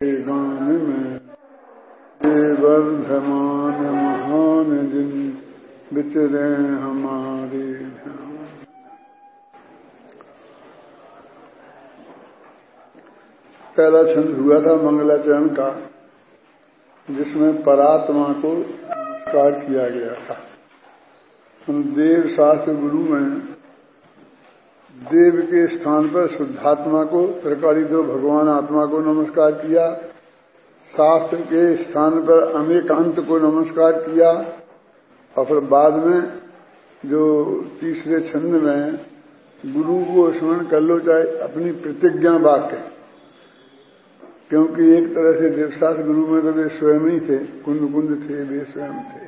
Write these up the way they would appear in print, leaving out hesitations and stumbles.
गान में वर्धमान महान जिन विचरे हमारे ध्यान। पहला छंद हुआ था मंगलाचरण का, जिसमें परात्मा को नमस्कार किया गया था। देव शास्त्र गुरु में देव के स्थान पर शुद्धात्मा को, त्रिकाली दो भगवान आत्मा को नमस्कार किया। शास्त्र के स्थान पर अनेकांत को नमस्कार किया। और फिर बाद में जो तीसरे छंद में गुरु को स्मरण कर लो, चाहे अपनी प्रतिज्ञा वाक्य, क्योंकि एक तरह से देवशास्त्र गुरु में तो वे स्वयं ही थे, कुंद कुंद थे, वे स्वयं थे।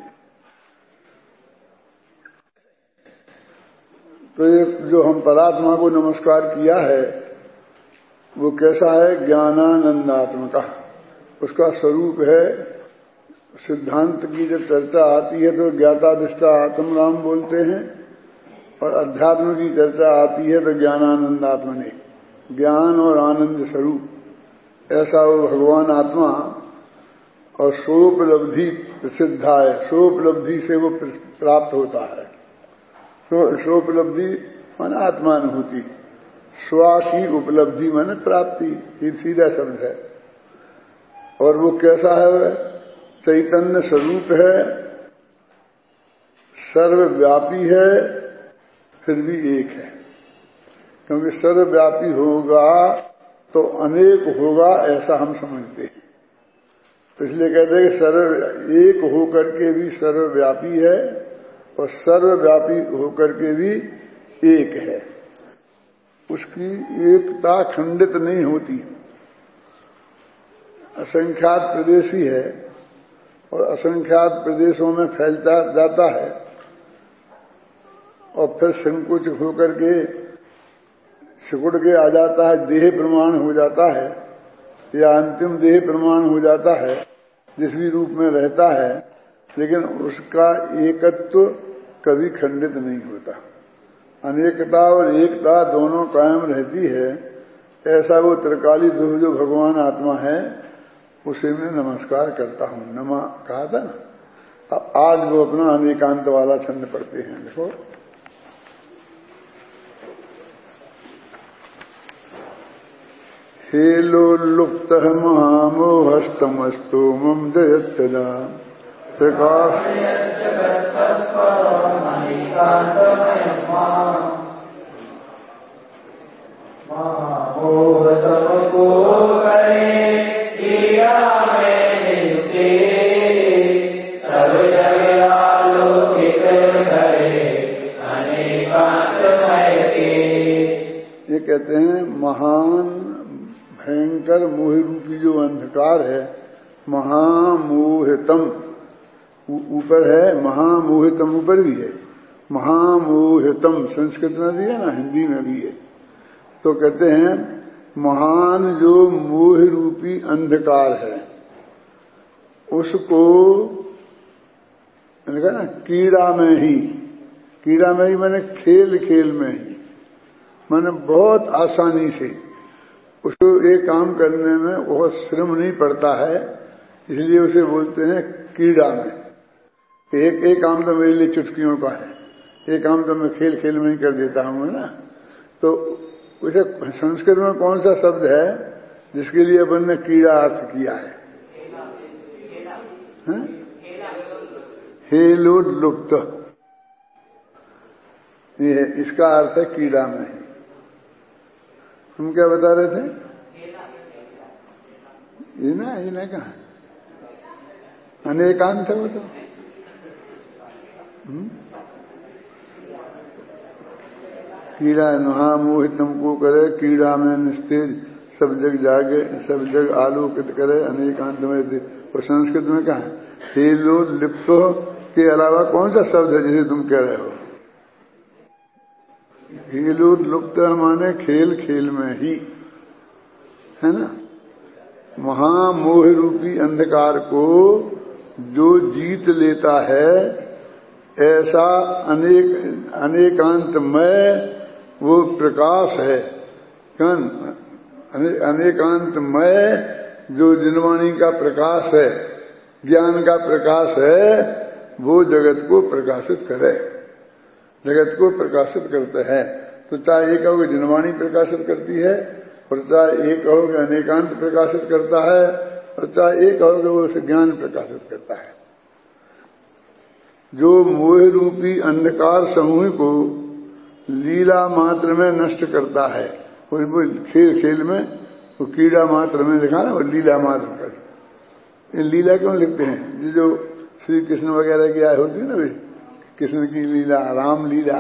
तो ये जो हम परात्मा को नमस्कार किया है वो कैसा है? ज्ञानानंदात्मका। उसका स्वरूप है, सिद्धांत की जब चर्चा आती है तो ज्ञातादिष्टा आत्म राम बोलते हैं, और अध्यात्म की चर्चा आती है तो ज्ञानानंदात्मने, ज्ञान और आनंद स्वरूप ऐसा वो भगवान आत्मा। और सोपलब्धि प्रसिद्ध है, सोपलब्धि से वो प्राप्त होता है। स्वोपलब्धि माने आत्मानुभूति, स्वा की उपलब्धि माने प्राप्ति, ये सीधा शब्द है। और वो कैसा है? चैतन्य स्वरूप है, सर्वव्यापी है, फिर भी एक है। क्योंकि सर्वव्यापी होगा तो अनेक होगा, ऐसा हम समझते हैं। तो इसलिए कहते हैं कि सर्व एक होकर के भी सर्वव्यापी है और सर्वव्यापी होकर के भी एक है। उसकी एकता खंडित नहीं होती। असंख्यात प्रदेशी है और असंख्यात प्रदेशों में फैलता जाता है, और फिर संकुच होकर के सिकुड़ के आ जाता है, देह प्रमाण हो जाता है, या अंतिम देह प्रमाण हो जाता है, जिस भी रूप में रहता है। लेकिन उसका एकत्व कभी खंडित नहीं होता, अनेकता और एकता दोनों कायम रहती है। ऐसा वो त्रिकाली दो जो भगवान आत्मा है, उसे मैं नमस्कार करता हूं। नमा कहा था ना। अब आज वो अपना अनेकांत वाला छंद पढ़ते हैं। देखो, हेलोल्लुप्त महामोहस्तमस्तु मम जयत्यदा प्रकाश ये कहते हैं महान भयंकर मोह रूपी जो अंधकार है, महामोहितम ऊपर है, महामोहितम ऊपर भी है, महामोहितम संस्कृत में भी है ना, हिंदी में भी है। तो कहते हैं महान जो मोह रूपी अंधकार है, उसको ना कीड़ा में ही मैंने खेल खेल में ही, मैंने बहुत आसानी से उसको एक काम करने में बहुत श्रम नहीं पड़ता है, इसलिए उसे बोलते हैं कीड़ा में। एक काम तो मेरे लिए चुटकियों का है, एक काम तो मैं खेल खेल में ही कर देता हूं, है ना। तो उसे संस्कृत में कौन सा शब्द है जिसके लिए अपन ने कीड़ा अर्थ किया है? हेलोल्लुप्त, ये इसका अर्थ है कीड़ा में ही। तुम क्या बता रहे थे? ये ना कहा अनेकांत है वो तो। कीड़ा महामोहितम को करे, कीड़ा में निस्तेज, सब जग जागे, सब जग आलोकित करे, अनेकांत में। और संस्कृत में कहा हेलोल्लिप्त के अलावा कौन सा शब्द है जिसे तुम कह रहे हो? हेलोल्लुप्त माने खेल खेल में ही, है ना। महामोह रूपी अंधकार को जो जीत लेता है, ऐसा अनेकांतमय वो प्रकाश है। अनेकांतमय जो जिनवाणी का प्रकाश है, ज्ञान का प्रकाश है, वो जगत को प्रकाशित करे, जगत को प्रकाशित करते हैं। तो चाहे ये कहो कि जिनवाणी प्रकाशित करती है, और चाहे ये कहो कि अनेकांत प्रकाशित करता है, और चाहे ये कहो कि वो ज्ञान प्रकाशित करता है। जो मोह रूपी अंधकार समूह को लीला मात्र में नष्ट करता है, वो खेल खेल में वो कीड़ा मात्र में लिखा ना, वो लीला मात्र कर। ये लीला क्यों लिखते हैं? ये जो श्री कृष्ण वगैरह की आय होती है ना, कृष्ण की लीला, राम लीला,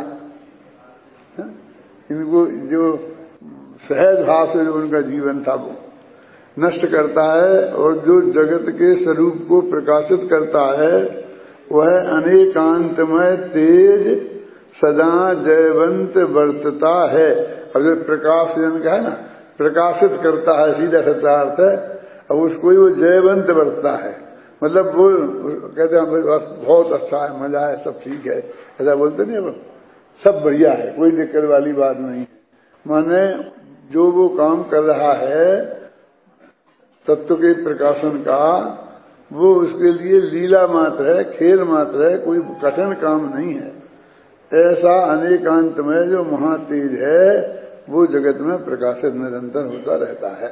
इनको जो सहज भाव से जो उनका जीवन था वो नष्ट करता है, और जो जगत के स्वरूप को प्रकाशित करता है वह अनेकांतमय तेज सदा जयवंत वर्तता है। अब जो प्रकाश जन का है ना, प्रकाशित करता है, सीधा सच्चा अर्थ है। अब उसको ही वो जयवंत वर्तता है, मतलब वो कहते हैं बहुत अच्छा है, मजा है, सब ठीक है, ऐसा बोलते नहीं, अब सब बढ़िया है, कोई दिक्कत वाली बात नहीं है। माने जो वो काम कर रहा है तत्व के प्रकाशन का, वो उसके लिए लीला मात्र है, खेल मात्र है, कोई कठिन काम नहीं है। ऐसा अनेकांत में जो महातेज है वो जगत में प्रकाशित निरंतर होता रहता है।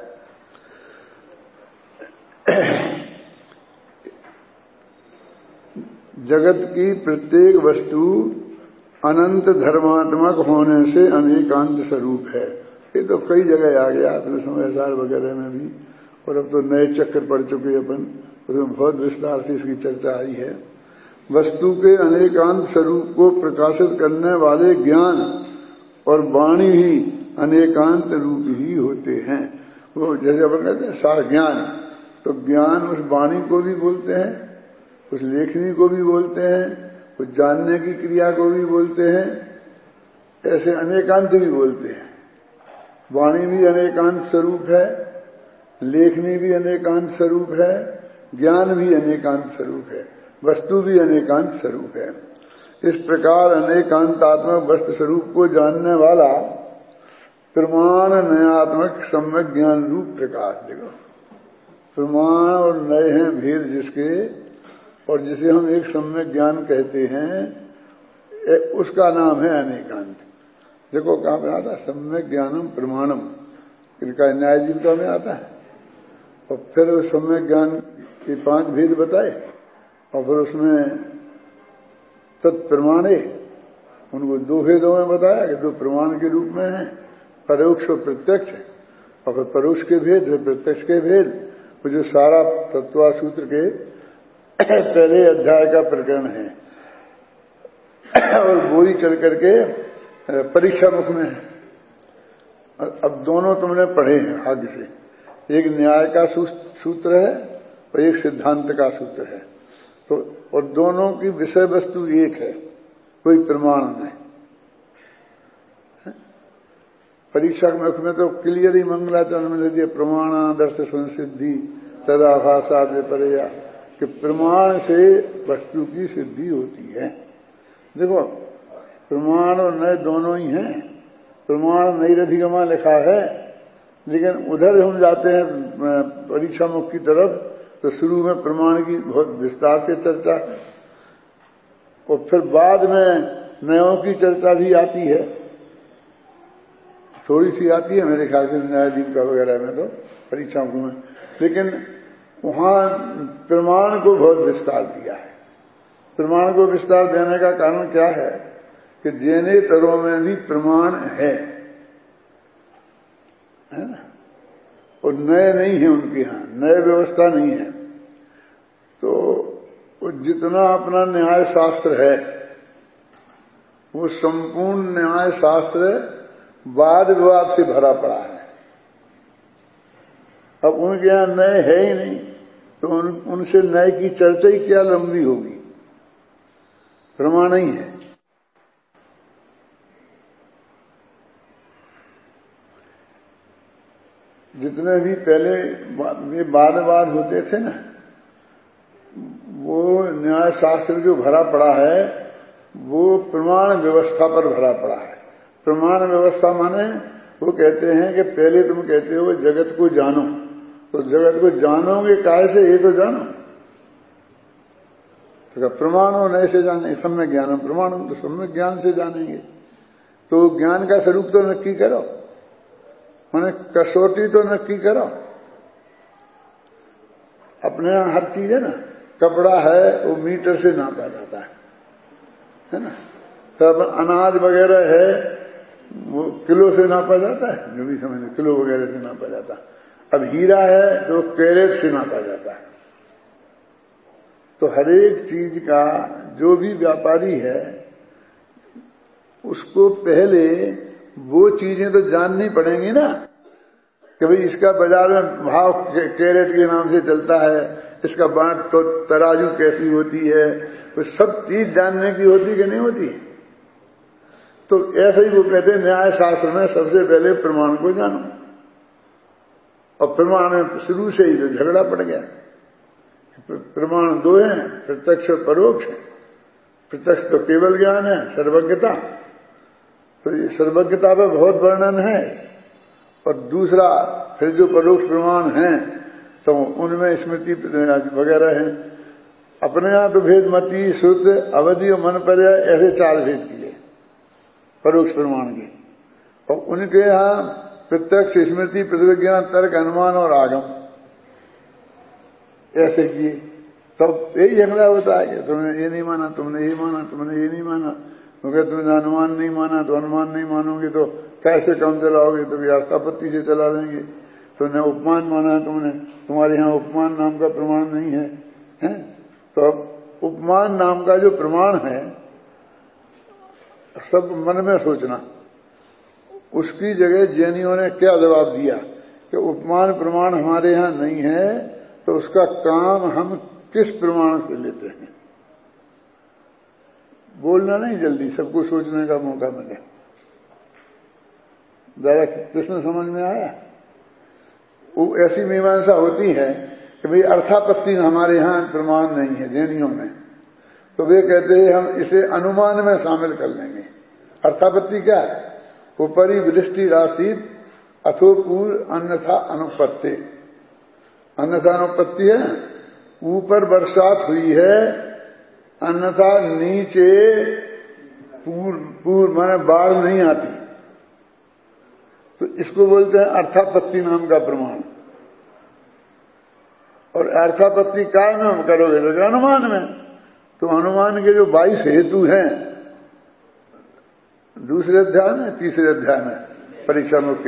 जगत की प्रत्येक वस्तु अनंत धर्मात्मक होने से अनेकांत स्वरूप है। ये तो कई जगह आ गया, अपने समय वगैरह में भी, और अब तो नए चक्र पड़ चुके अपन, उसमें बहुत विस्तार से इसकी चर्चा आई है। वस्तु के अनेकांत स्वरूप को प्रकाशित करने वाले ज्ञान और वाणी ही अनेकांत रूप ही होते हैं। वो जैसे अपन कहते हैं सार ज्ञान, तो ज्ञान उस वाणी को भी बोलते हैं, उस लेखनी को भी बोलते हैं, उस जानने की क्रिया को भी बोलते हैं, ऐसे अनेकांत भी बोलते हैं। वाणी भी अनेकांत स्वरूप है, लेखनी भी अनेकांत स्वरूप है, ज्ञान भी अनेकांत स्वरूप है, वस्तु भी अनेकांत स्वरूप है। इस प्रकार अनेकांतात्मक वस्तु स्वरूप को जानने वाला प्रमाण नयात्मक सम्यक ज्ञान रूप प्रकाश। देखो, प्रमाण और नए हैं भेद जिसके, और जिसे हम एक सम्यक ज्ञान कहते हैं, उसका नाम है अनेकांत। देखो कहां पे आता है, सम्यक ज्ञानम प्रमाणम, इनका न्याय जीविका में आता है। और फिर उस सम्यक ज्ञान के 5 भेद बताए, और फिर उसमें तत्प्रमाणे उनको 2 भेदों में बताया कि 2 प्रमाण के रूप में है, परोक्ष और प्रत्यक्ष, और फिर परोक्ष के भेद, फिर प्रत्यक्ष के भेद। वो जो सारा तत्वा सूत्र के पहले अध्याय का प्रकरण है, और वो ही चल करके परीक्षा मुख में है। अब दोनों तुमने पढ़े हैं आगे से, एक न्याय का सूत्र है और एक सिद्धांत का सूत्र है, तो और दोनों की विषय वस्तु एक है, कोई प्रमाण नहीं। परीक्षा मुख में तो क्लियर ही मंगलाचरण में लिखिए प्रमाणादर्श संसिद्धि तदाभासा परेया, कि प्रमाण से वस्तु की सिद्धि होती है। देखो प्रमाण और नए दोनों ही हैं। प्रमाण नैरधिगमा लिखा है, लेकिन उधर हम जाते हैं परीक्षा मुख की तरफ, तो शुरू में प्रमाण की बहुत विस्तार से चर्चा, और फिर बाद में नयों की चर्चा भी आती है, थोड़ी सी आती है मेरे ख्याल से न्यायाधीश वगैरह में, तो परीक्षा मुख में, लेकिन वहां प्रमाण को बहुत विस्तार दिया है। प्रमाण को विस्तार देने का कारण क्या है कि जेने तरों में भी प्रमाण है ना, और नए नहीं है उनके यहां, नए व्यवस्था नहीं है। तो वो जितना अपना न्याय शास्त्र है, वो संपूर्ण न्याय शास्त्र वाद विवाद से भरा पड़ा है। अब उनके यहां नए है ही नहीं, तो उनसे नए की चर्चा ही क्या लंबी होगी, प्रमाण ही है। जितने भी पहले ये वाद विवाद होते थे ना, वो न्याय शास्त्र जो भरा पड़ा है वो प्रमाण व्यवस्था पर भरा पड़ा है। प्रमाण व्यवस्था माने वो कहते हैं कि पहले तुम कहते हो जगत को जानो, तो जगत को जानोगे काहे से, ये तो जानो। तो प्रमाणों नए से जाने, सम्यक ज्ञान प्रमाणों, तो सम्यक ज्ञान से जानेंगे। तो ज्ञान का स्वरूप तो नक्की करो, माने कसौटी तो नक्की करो। अपने यहां हर चीज है ना, कपड़ा है वो मीटर से नापा जाता है ना। तो अपन अनाज वगैरह है वो किलो से नापा जाता है, जो भी समझ किलो वगैरह से नापा जाता है। अब हीरा है तो कैरेट से नापा जाता है। तो हर एक चीज का जो भी व्यापारी है उसको पहले वो चीजें तो जाननी पड़ेंगी ना, कि भाई इसका बाजार में भाव कैरेट के नाम से चलता है, इसका बांट तो तराजू कैसी होती है, तो सब चीज जानने की होती कि नहीं होती। तो ऐसे ही वो कहते हैं न्याय शास्त्र में सबसे पहले प्रमाण को जानो। और प्रमाण में शुरू से ही तो झगड़ा पड़ गया। प्रमाण दो हैं, प्रत्यक्ष और परोक्ष। प्रत्यक्ष तो केवल ज्ञान है, सर्वज्ञता, तो ये सर्वज्ञता पर बहुत वर्णन है। और दूसरा फिर जो परोक्ष प्रमाण हैं तो उनमें स्मृति वगैरह है। अपने यहां तो भेदमती, शुद्ध, अवधि और मन पर्याय ऐसे 4 भेद किए परोक्ष प्रमाण के। और उनके यहां प्रत्यक्ष, स्मृति, प्रतिविज्ञान, तर्क, अनुमान और आगम ऐसे किए। तब यही झगड़ा होता है कि तुमने ये नहीं माना, तुमने ये माना, तुमने ये नहीं माना। क्योंकि तुमने अनुमान नहीं माना तो अनुमान नहीं मानोगे तो कैसे काम चलाओगे, तो अर्थापत्ति से चला लेंगे। तुमने उपमान माना, तुमने, तुम्हारे यहां उपमान नाम का प्रमाण नहीं है, हैं? तो अब उपमान नाम का जो प्रमाण है, सब मन में सोचना। उसकी जगह जैनियों ने क्या जवाब दिया कि उपमान प्रमाण हमारे यहां नहीं है, तो उसका काम हम किस प्रमाण से लेते हैं। बोलना नहीं जल्दी, सबको सोचने का मौका मिले। जरा कृष्ण समझ में आया। वो ऐसी मीमांसा होती है कि भाई अर्थापत्ति हमारे यहां प्रमाण नहीं है जैनियों में, तो वे कहते हैं हम इसे अनुमान में शामिल कर लेंगे। अर्थापत्ति क्या है? ऊपरी वृष्टि राशि अथो पूर्व अन्यथा अनुपत्ति। अन्यथा अनुपत्ति है, ऊपर बरसात हुई है, अन्यथा नीचे पूर्व माने बाढ़ नहीं आती, तो इसको बोलते हैं अर्थापत्ति नाम का प्रमाण। और अर्थापत्ति काय में करोगे तो अनुमान में। तो अनुमान के जो 22 हेतु हैं दूसरे अध्याय में, तीसरे अध्याय में परीक्षा मुख्य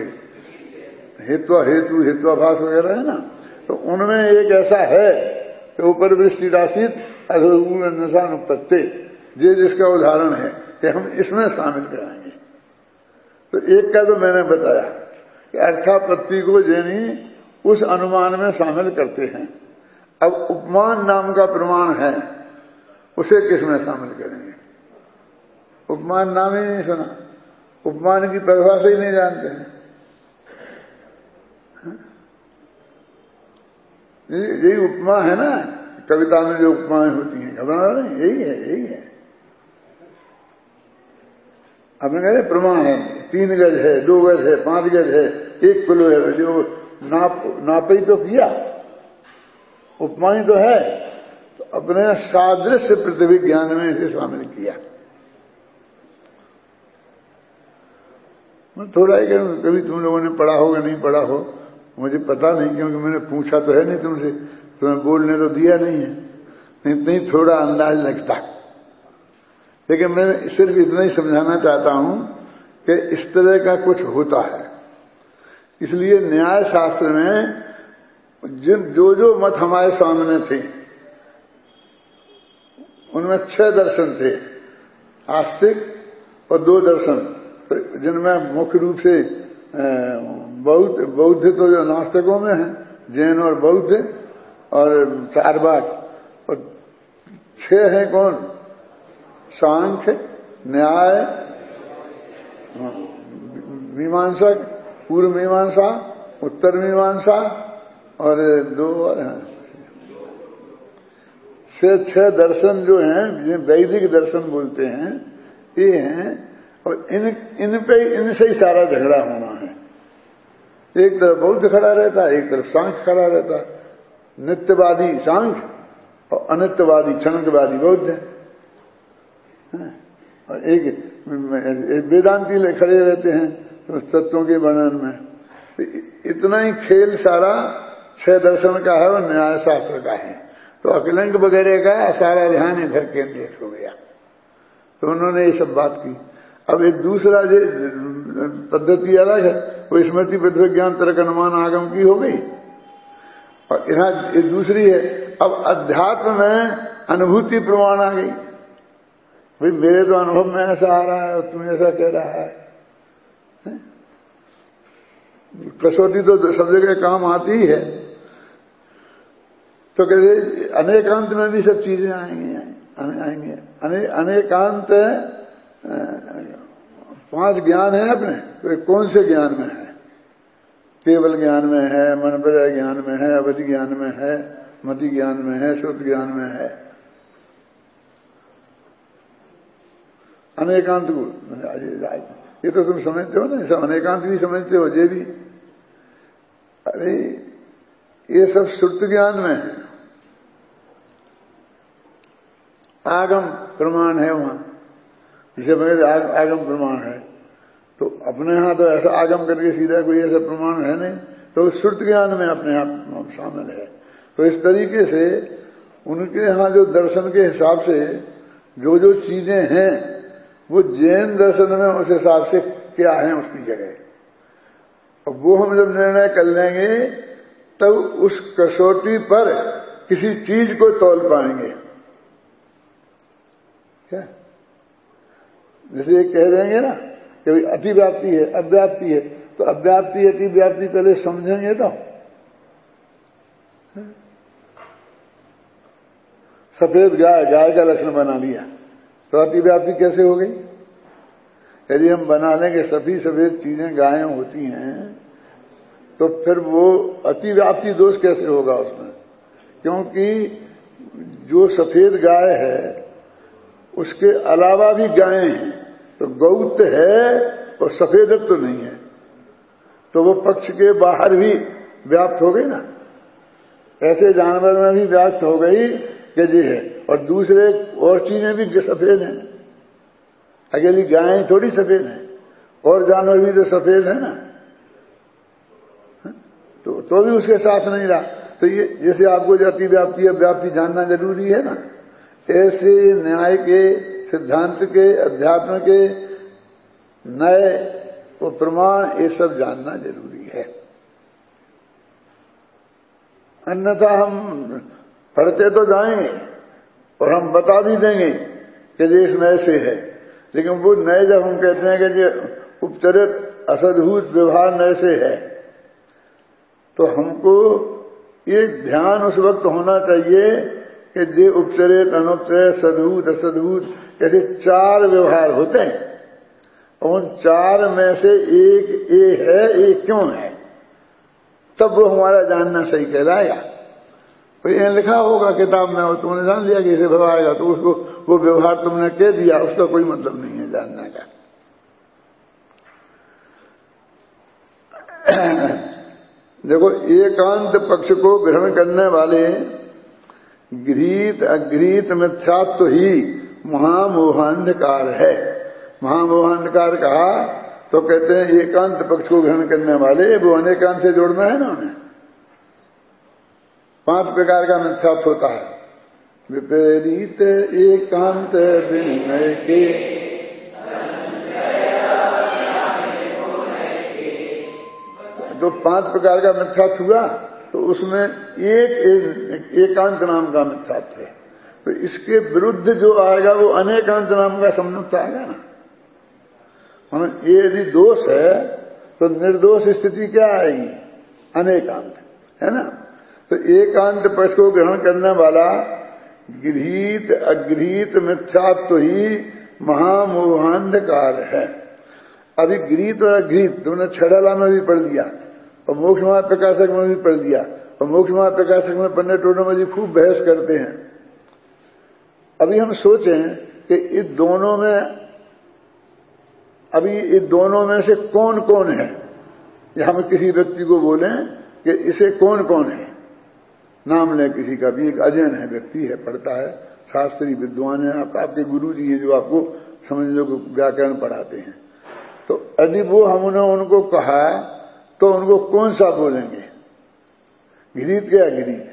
हेत्वाभास वगैरह है ना, तो उनमें एक ऐसा है कि ऊपर वृष्टि राशि अनुपत्ति, ये जिसका उदाहरण है कि हम इसमें शामिल कराएंगे। तो एक का तो मैंने बताया कि अर्थापत्ति को जैनी उस अनुमान में शामिल करते हैं। अब उपमान नाम का प्रमाण है, उसे किसमें शामिल करेंगे? उपमान नाम ही नहीं सुना, उपमान की परिभाषा ही नहीं जानते हैं। यही उपमा है ना, कविता में जो उपमाएं होती हैं, घबरा नहीं, यही है। आपने कह रहे प्रमाण है, 3 गज है, 2 गज है, 5 गज है, 1 किलो है, जो नापी तो किया, उपमाई तो है, तो अपने सादृश्य पृथ्वी ज्ञान में इसे शामिल किया। मैं थोड़ा ही कहूं, कभी तुम लोगों ने पढ़ा होगा नहीं पढ़ा हो मुझे पता नहीं, क्योंकि मैंने पूछा तो है नहीं तुमसे, तुम्हें बोलने तो दिया नहीं है, नहीं थोड़ा अंदाज लगता। लेकिन मैं सिर्फ इतना ही समझाना चाहता हूं कि इस तरह का कुछ होता है। इसलिए न्याय शास्त्र में जो मत हमारे सामने थे उनमें 6 दर्शन थे, आस्तिक और 2 दर्शन, तो जिनमें मुख्य रूप से बौद्ध तो जो नास्तिकों में है, जैन और बौद्ध और चारवाक, और 6 हैं कौन? सांख्य, न्याय, मीमांसक, पूर्व मीमांसा, उत्तर मीमांसा और 2 और हैं। 6 दर्शन जो हैं, जिन्हें वैदिक दर्शन बोलते हैं, ये हैं। और इनसे ही सारा झगड़ा होना है। एक तरफ बौद्ध खड़ा रहता है, एक तरफ सांख्य खड़ा रहता है। नित्यवादी सांख्य और अनित्यवादी क्षणिकवादी बौद्ध है। और एक वेदांती खड़े रहते हैं तो तत्वों के वर्णन में। तो इतना ही खेल सारा 6 दर्शन का है और न्याय शास्त्र का है। तो अकलंक वगैरह का सारा ध्यान इधर केंद्रित हो गया। तो उन्होंने ये सब बात की। अब एक दूसरा जो पद्धति अलग है, वो स्मृति पृथ्वी ज्ञान तर्क अनुमान आगम की हो गई। और यहाँ एक दूसरी है, अब अध्यात्म में अनुभूति प्रमाण आ गई। भाई मेरे तो अनुभव में ऐसा आ रहा है और तुम ऐसा कह रहा है। कसौटी तो सब जगह काम आती ही है। तो कहते अनेकांत में भी सब चीजें आएंगी। अनेकांत 5 ज्ञान है अपने, तो कौन से ज्ञान में है? केवल ज्ञान में है, मनपर्य ज्ञान में है, अवधि ज्ञान में है, मति ज्ञान में है, श्रुत ज्ञान में है। अनेकांत को ये तो तुम समझते हो ना, सब अनेकांत भी समझते हो, ये भी। अरे ये सब श्रुत ज्ञान में है, आगम प्रमाण है वहां। जिसे मेरे आगम प्रमाण है, तो अपने यहां तो ऐसा आगम करके सीधा कोई ऐसा प्रमाण है नहीं, तो श्रुत ज्ञान में अपने आप शामिल है। तो इस तरीके से उनके यहां जो दर्शन के हिसाब से जो जो चीजें हैं वो जैन दर्शन में उस हिसाब से क्या है उसकी जगह। और वो हम जब निर्णय कर लेंगे तब उस कसौटी पर किसी चीज को तौल पाएंगे। क्या जैसे ये कह देंगे ना कि अतिव्याप्ति है, अव्याप्ति है, तो अव्याप्ति अतिव्याप्ति पहले समझेंगे तो। सफेद गाय, गाय का लक्षण बना लिया तो अतिव्याप्ति कैसे हो गई? यदि हम बना लेंगे सभी सफेद चीजें गायें होती हैं तो फिर वो अतिव्याप्ति दोष कैसे होगा उसमें? क्योंकि जो सफेद गाय है उसके अलावा भी गायें हैं, तो गौत है और सफेदत्व तो नहीं है, तो वो पक्ष के बाहर भी व्याप्त हो गई ना। ऐसे जानवर में भी व्याप्त हो गई कि जी है, और दूसरे और चीजें भी सफेद हैं। अकेली गायें थोड़ी सफेद हैं, और जानवर भी तो सफेद है ना, तो भी उसके साथ नहीं रहा। तो ये जैसे आपको जाति व्याप्ति अव्याप्ति जानना जरूरी है ना, ऐसे न्याय के, सिद्धांत के, अध्यात्म के नए वो प्रमाण ये सब जानना जरूरी है। अन्यथा हम पढ़ते तो जाएंगे और हम बता भी देंगे कि देश में ऐसे है, लेकिन वो नए जब हम कहते हैं कि जो उपचरित असद्भूत व्यवहार नए से है, तो हमको ये ध्यान उस वक्त होना चाहिए कि जे उपचरित, अनुपचरित, सद्भूत, असद्भूत ऐसे 4 व्यवहार होते हैं, और उन 4 में से एक ये है, एक क्यों है, तब वो हमारा जानना सही कहलाएगा। तो ये लिखा होगा किताब में और तुमने जान लिया कि इसे व्यवहार, तो उसको वो व्यवहार तुमने कह दिया, उसका कोई मतलब नहीं है जानने का। देखो, एकांत पक्ष को ग्रहण करने वाले गृहीत अगृहीत मिथ्यात्व ही महामोहांधकार है। महामोहांधकार कहा तो कहते हैं एकांत पक्ष को ग्रहण करने वाले, वो अनेकांत से जोड़ना है ना उन्हें। 5 प्रकार का मिथ्यात्व होता है। विपरीत एकांत विनय के, तो 5 प्रकार का मिथ्यात्व हुआ, तो उसमें एकांत नाम का मिथ्यात्व है। तो इसके विरुद्ध जो आएगा वो अनेकांत नाम का सम्मुक्त आएगा ना। ये यदि दोष है तो निर्दोष स्थिति क्या आएगी? अनेकांत, है ना। तो एकांत पक्ष को ग्रहण करने वाला गृहीत अगृहीत मिथ्यात्व ही महामोहांधकार है। अभी गृहीत और अगृहीत तुमने छड़ाला में भी पढ़ लिया और मोक्षमार्ग प्रकाशक में भी पढ़ लिया, और मोक्षमार्ग प्रकाशक में पन्ने टोटों में भी खूब बहस करते हैं। अभी हम सोचें कि इन दोनों में से कौन कौन है, या हम किसी व्यक्ति को बोलें कि इसे कौन कौन है, नाम लें किसी का भी, एक अजैन है व्यक्ति है, पढ़ता है, शास्त्री विद्वान है, आपके गुरु जी हैं जो आपको समझ लो व्याकरण पढ़ाते हैं, तो यदि वो हमने उनको कहा तो उनको कौन सा बोलेंगे, घृत क्या घृत?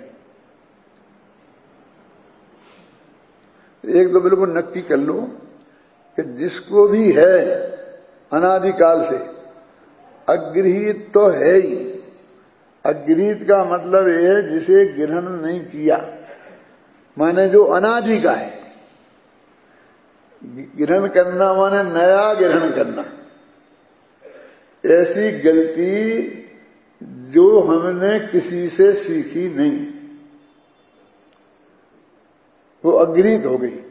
एक तो बिल्कुल नक्की कर लो कि जिसको भी है अनादिकाल से अगृहीत तो है ही। अगृहीत का मतलब ये है जिसे ग्रहण नहीं किया, माने जो अनादि का है। ग्रहण करना माने नया ग्रहण करना, ऐसी गलती जो हमने किसी से सीखी नहीं, वो अगृहीत हो गई।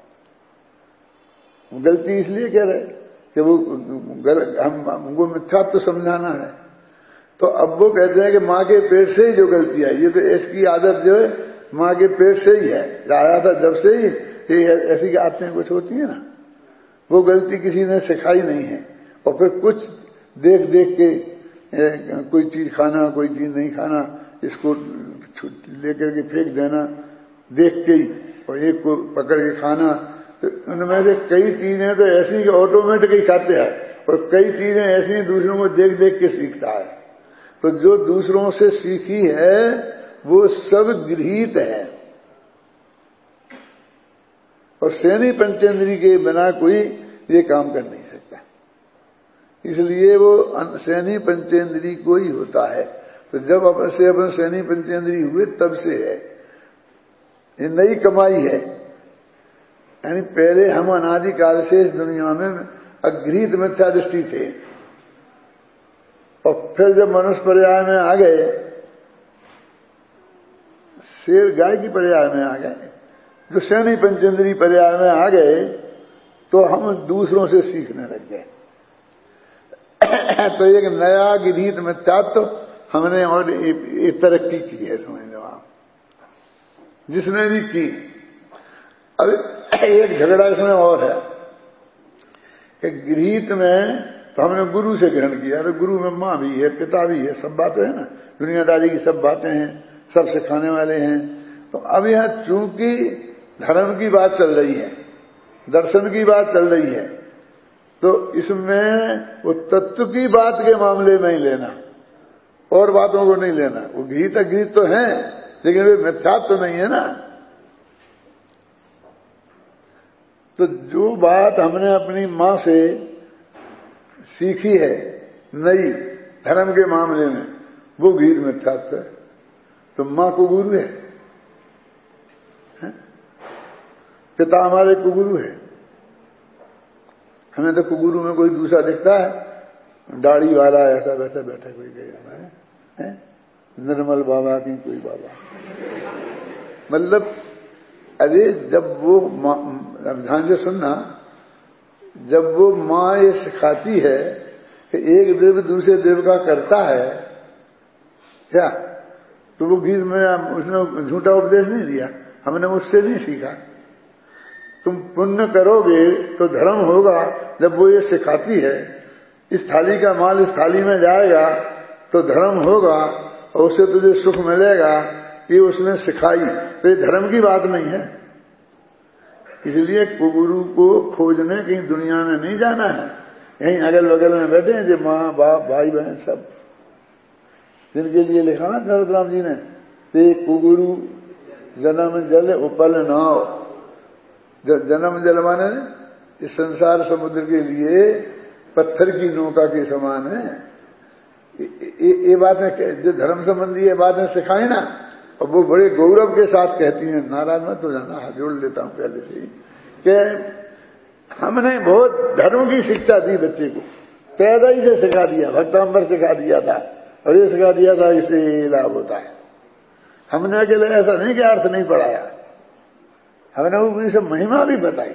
गलती इसलिए कह रहे कि वो हमको मिथ्यात्व समझाना है, तो अब वो कहते हैं कि मां के पेट से ही जो गलती आई, ये तो इसकी आदत जो है मां के पेट से ही है, आया था जब से ही ये ऐसी आदतें कुछ होती है ना, वो गलती किसी ने सिखाई नहीं है। और फिर कुछ देख देख के कोई चीज खाना, कोई चीज नहीं खाना, इसको लेकर के फेंक देना देख के ही, और एक को पकड़ के खाना, तो उनमें से कई चीजें तो ऐसी कि ऑटोमेटिक ही खाते हैं, और कई चीजें ऐसी दूसरों को देख देख के सीखता है। तो जो दूसरों से सीखी है वो सब गृहीत है, और सैनी पंचेंद्री के बिना कोई ये काम कर नहीं सकता, इसलिए वो सैनी पंचेंद्री को ही होता है। तो जब अपन सैनी पंचेंद्री हुए तब से है, ये नई कमाई है। यानी पहले हम अनादिकाल से इस दुनिया में अगृहीत मिथ्या दृष्टि थे, और फिर जब मनुष्य पर्याय में आ गए, शेर गाय की पर्याय में आ गए, जो सैनी पंचेंद्री पर्याय में आ गए, तो हम दूसरों से सीखने लग गए। तो एक नया गृहीत मिथ्यात्व हमने और एक तरक्की की है, समझ लो आप, जिसने भी की। अब एक झगड़ा इसमें और है कि गृहीत में तो हमने गुरु से ग्रहण किया, अरे गुरु में मां भी है, पिता भी है, सब बातें हैं ना, दुनियादारी की सब बातें हैं, सब सिखाने वाले हैं। तो अब यहां चूंकि धर्म की बात चल रही है, दर्शन की बात चल रही है, तो इसमें वो तत्व की बात के मामले में ही लेना, और बातों को नहीं लेना। वो गृहीत अगृहीत तो है, लेकिन वे मिथ्यात्व तो नहीं है ना। तो जो बात हमने अपनी मां से सीखी है नई धर्म के मामले में, वो गृहीत मिथ्यात्व है। तो मां को गुरु है, पिता हमारे कुगुरु है। हमें तो कुगुरु में कोई दूसरा दिखता है, दाढ़ी वाला ऐसा वैसा बैठा कोई गया है, निर्मल बाबा की कोई बाबा, मतलब अरे जब वो ध्यान से सुनना, जब वो मां ये सिखाती है कि एक देव दूसरे देव का करता है क्या, तो वो गीत में उसने झूठा उपदेश नहीं दिया, हमने उससे नहीं सीखा। तुम पुण्य करोगे तो धर्म होगा, जब वो ये सिखाती है इस थाली का माल इस थाली में जाएगा तो धर्म होगा, और उससे तुझे सुख मिलेगा, ये उसने सिखाई, तो ये धर्म की बात नहीं है। इसलिए कुगुरु को खोजने कहीं दुनिया में नहीं जाना है, यहीं अगल बगल में बैठे हैं जो माँ बाप भाई बहन सब, जिनके लिए लिखा ना भरतराम जी ने, ते कुगुरु जन्म जल उपल नाव। जन्म जल माने इस संसार समुद्र के लिए पत्थर की नौका के समान है। ये बातें जो धर्म संबंधी ये बातें सिखाई ना, और वो बड़े गौरव के साथ कहती हैं, नाराज मत हो जाना, हाथ जोड़ लेता हूं पहले से ही, कि हमने बहुत धर्म की शिक्षा दी बच्चे को, पैदा ही से सिखा दिया, भक्तांबर सिखा दिया था, और ये सिखा दिया था इससे लाभ होता है। हमने अकेले ऐसा नहीं कि अर्थ नहीं पढ़ाया, हमने वो सब महिमा भी बताई।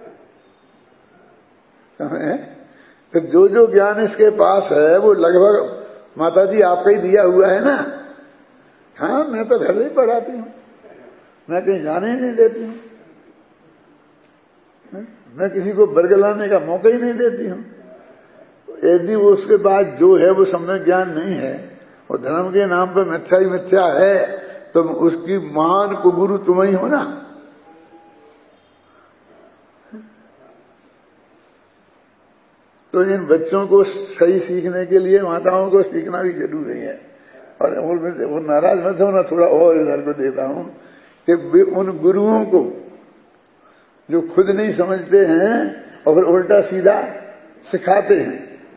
तो जो जो ज्ञान इसके पास है वो लगभग माता जी आपका ही दिया हुआ है ना। हाँ, मैं तो घर ही पढ़ाती हूं, मैं कहीं जाने ही नहीं देती हूं, मैं किसी को बरगलाने का मौका ही नहीं देती हूं। यदि वो उसके बाद जो है वो सम्यक ज्ञान नहीं है और धर्म के नाम पर मिथ्या ही मिथ्या है, तो उसकी महान कुगुरु तुम ही हो ना। तो इन बच्चों को सही सीखने के लिए माताओं को सीखना भी जरूरी है। और वो नाराज मत हो ना, थोड़ा और इधर को देता हूं कि उन गुरुओं को जो खुद नहीं समझते हैं और फिर उल्टा सीधा सिखाते हैं।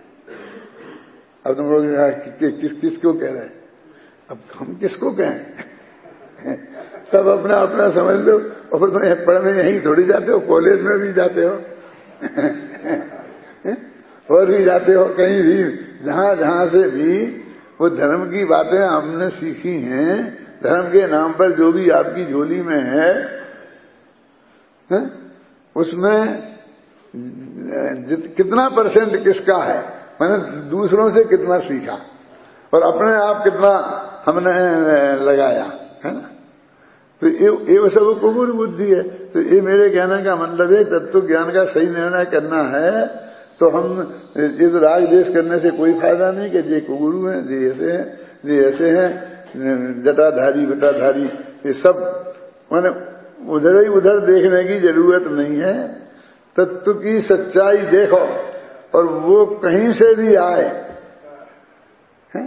अब तुम लोग किसको कह रहे हैं? अब हम किसको कहें? सब अपना अपना समझ लो। और फिर तुम पढ़ने यहीं थोड़ी जाते हो, कॉलेज में भी जाते हो और भी जाते हो, कहीं भी जहां जहां से भी वो धर्म की बातें हमने सीखी हैं, धर्म के नाम पर जो भी आपकी झोली में है, उसमें कितना परसेंट किसका है, मैंने दूसरों से कितना सीखा और अपने आप कितना हमने लगाया, है ना। तो ये सब कुगुर बुद्धि है। तो ये मेरे कहने का मतलब है, तत्व ज्ञान का सही निर्णय करना है तो हम इस राग देश करने से कोई फायदा नहीं कि ये कुगुरु हैं, ये ऐसे हैं, ये ऐसे हैं, जटाधारी बटाधारी, ये सब मैंने उधर ही उधर देखने की जरूरत नहीं है। तत्व की सच्चाई देखो और वो कहीं से भी आए है?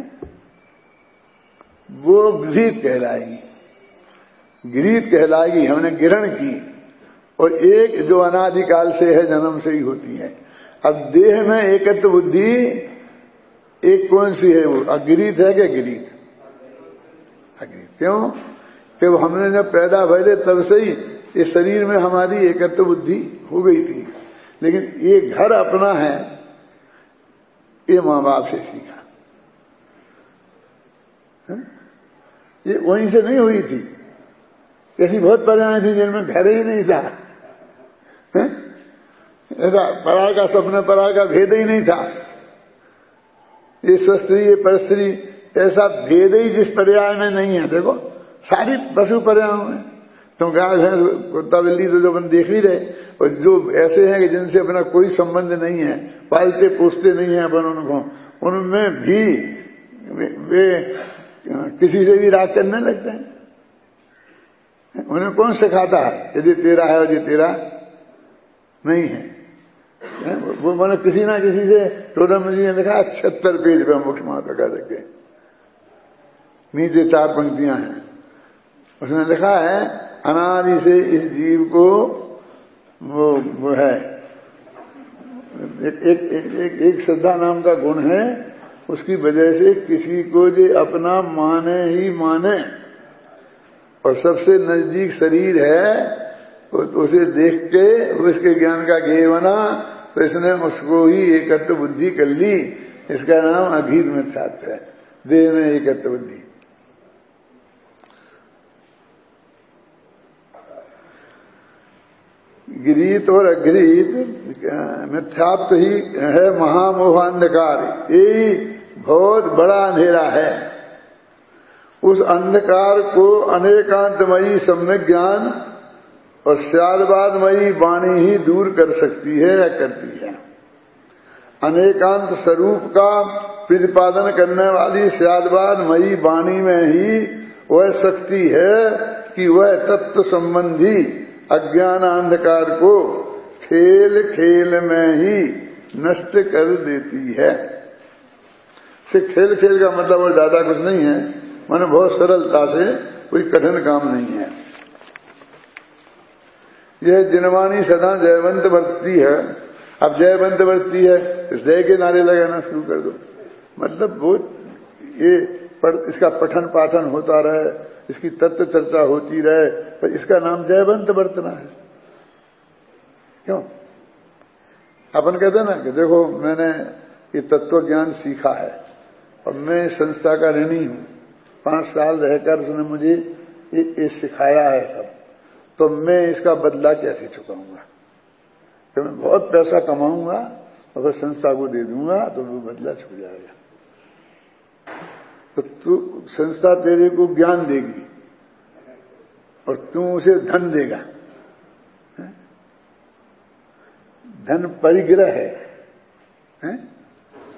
वो गृहीत कहलाएगी, गृहीत कहलाएगी, हमने ग्रहण की। और एक जो अनादिकाल से है, जन्म से ही होती है। अब देह में एकत्व बुद्धि एक कौन सी है? वो अगृहीत है कि गृहीत? अगृहीत। क्यों? कि वो हमने जब पैदा भरे तब से ही इस शरीर में हमारी एकत्व बुद्धि हो गई थी, लेकिन ये घर अपना है, ये मां बाप से सीखा है? ये वहीं से नहीं हुई थी। ऐसी बहुत परिवारें थी जिनमें घर ही नहीं था, ऐसा पराय का स्वप्न पराय का भेद ही नहीं था। ये स्वस्त्री ये परस्त्री ऐसा भेद ही जिस पर्याय में नहीं है। देखो सारी पशु पर्यायों में तुम गाय भैंस कुत्ता बिल्ली तो जो अपन देख ही रहे, और जो ऐसे हैं कि जिनसे अपना कोई संबंध नहीं है, पालते पोसते नहीं है अपन उनको, उनमें भी वे किसी से भी राग करने लगते हैं। उन्हें कौन सिखाता है यदि तेरा है और ये तेरा नहीं है? वो मैंने किसी ना किसी से टोडम जी ने लिखा 76 पेज पे मुख्य माता का रखे, नीचे 4 पंक्तियां हैं, उसने लिखा है अनादि से इस जीव को वो है एक श्रद्धा नाम का गुण है, उसकी वजह से किसी को जो अपना माने ही माने और सबसे नजदीक शरीर है तो उसे देख के उसके ज्ञान का ज्ञेय बना, तो इसने उसको ही एकत्व बुद्धि कर ली। इसका नाम अभीत मिथ्यात्व है, देह में एकत्व बुद्धि। गृहीत और अगृहीत मिथ्यात्व ही है महामोह अंधकार, यही बहुत बड़ा अंधेरा है। उस अंधकार को अनेकांतमयी सम्यक ज्ञान और स्यादवादमयी वाणी ही दूर कर सकती है या करती है। अनेकांत स्वरूप का प्रतिपादन करने वाली स्यादवादमयी वाणी में ही वह शक्ति है कि वह तत्व संबंधी अज्ञान अंधकार को खेल खेल में ही नष्ट कर देती है। खेल खेल का मतलब और ज्यादा कुछ नहीं है, माने बहुत सरलता से, कोई कठिन काम नहीं है। यह जिनवाणी सदा जयवंत बरतती है। अब जयवंत बरतती है, जय के नारे लगाना शुरू कर दो, मतलब बहुत ये इसका पठन पाठन होता रहे, इसकी तत्व चर्चा होती रहे, पर इसका नाम जयवंत बरतना है। क्यों? अपन कहते हैं ना कि देखो मैंने ये तत्व ज्ञान सीखा है और मैं संस्था का ऋणी हूं, 5 साल रहकर उसने मुझे ये सिखाया है सब, तो मैं इसका बदला कैसे चुकाऊंगा? तो मैं बहुत पैसा कमाऊंगा और फिर संस्था को दे दूंगा तो वो बदला छूट जाएगा। तो तू संस्था तेरे को ज्ञान देगी और तू उसे धन देगा। धन परिग्रह है?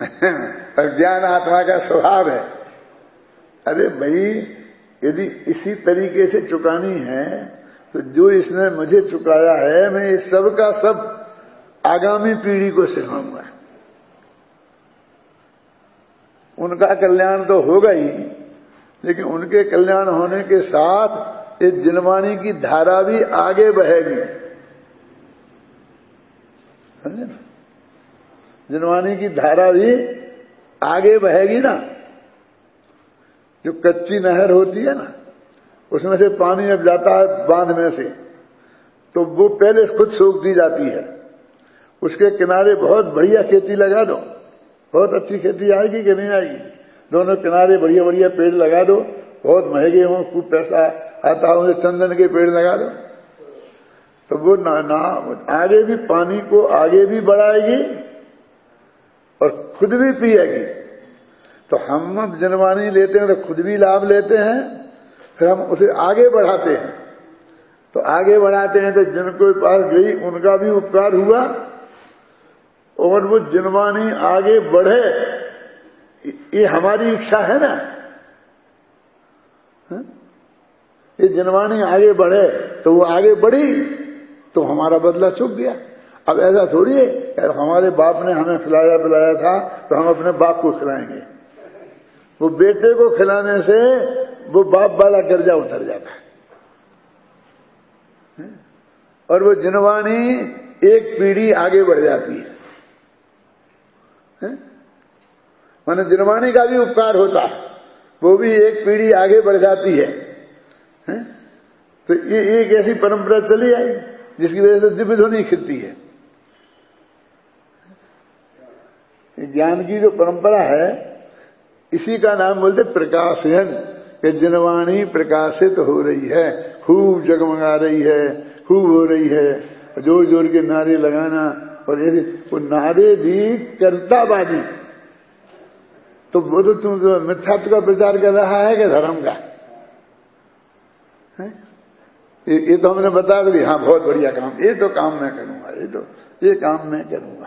और ज्ञान आत्मा का स्वभाव है। अरे भाई, यदि इसी तरीके से चुकानी है तो जो इसने मुझे चुकाया है, मैं इस सब का सब आगामी पीढ़ी को सिखाऊंगा। उनका कल्याण तो होगा ही, लेकिन उनके कल्याण होने के साथ इस जिनवाणी की धारा भी आगे बहेगी। समझे ना? जिनवाणी की धारा भी आगे बहेगी ना। जो कच्ची नहर होती है ना, उसमें से पानी अब जाता है बांध में से, तो वो पहले खुद सूखती जाती है। उसके किनारे बहुत बढ़िया खेती लगा दो, बहुत अच्छी खेती आएगी कि नहीं आएगी? दोनों किनारे बढ़िया बढ़िया पेड़ लगा दो, बहुत महंगे हों, खूब पैसा आता हो, चंदन के पेड़ लगा दो, तो वो आगे भी पानी को आगे भी बढ़ाएगी और खुद भी पिएगी। तो हम अब जिनवाणी लेते हैं तो खुद भी लाभ लेते हैं, फिर हम उसे आगे बढ़ाते हैं। तो आगे बढ़ाते हैं तो जिनको पास गई उनका भी उपकार हुआ और वो जिनवाणी आगे बढ़े, ये हमारी इच्छा है ना। ये जिनवाणी आगे बढ़े तो वो आगे बढ़ी तो हमारा बदला चुक गया। अब ऐसा थोड़ी है यार, हमारे बाप ने हमें खिलाया पिलाया था तो हम अपने बाप को खिलाएंगे। वो बेटे को खिलाने से वो बाप वाला कर्जा उतर जाता है और वो जिनवाणी एक पीढ़ी आगे बढ़ जाती है। माने जिनवाणी का भी उपकार होता है, वो भी एक पीढ़ी आगे बढ़ जाती है। तो ये एक ऐसी परंपरा चली आई जिसकी वजह से दिव्य ध्वनि खिलती है। ज्ञान की जो परंपरा है, इसी का नाम बोलते प्रकाशयन, कि जिनवाणी प्रकाशित हो रही है, खूब जगमगा रही है, खूब हो रही है, जोर जोर के नारे लगाना। और यदि वो नारे भी कर्तावादी, तो वो तो तुम मिथ्यात्व का प्रचार कर रहा है कि धर्म का है? ये तो हमने बता दिया, हाँ बहुत बढ़िया काम, ये तो काम मैं करूंगा, ये काम मैं करूंगा।